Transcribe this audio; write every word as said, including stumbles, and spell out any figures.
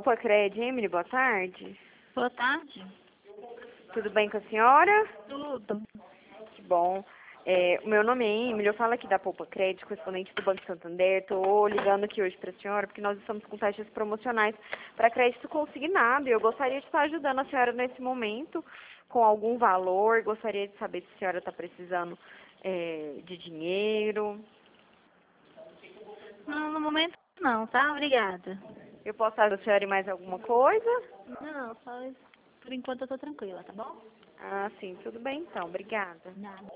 Poupa Cred, Emily, boa tarde. Boa tarde. Tudo bem com a senhora? Tudo. Que bom. É, o meu nome é Emily, eu falo aqui da Poupa Cred, correspondente do Banco Santander. Estou ligando aqui hoje para a senhora porque nós estamos com taxas promocionais para crédito consignado e eu gostaria de estar ajudando a senhora nesse momento com algum valor. Gostaria de saber se a senhora está precisando é, de dinheiro. Não, no momento não, tá? Obrigada. Eu posso ajudar a senhora em mais alguma coisa? Não, só isso. Por enquanto eu tô tranquila, tá bom? Ah, sim, tudo bem então. Obrigada. Nada.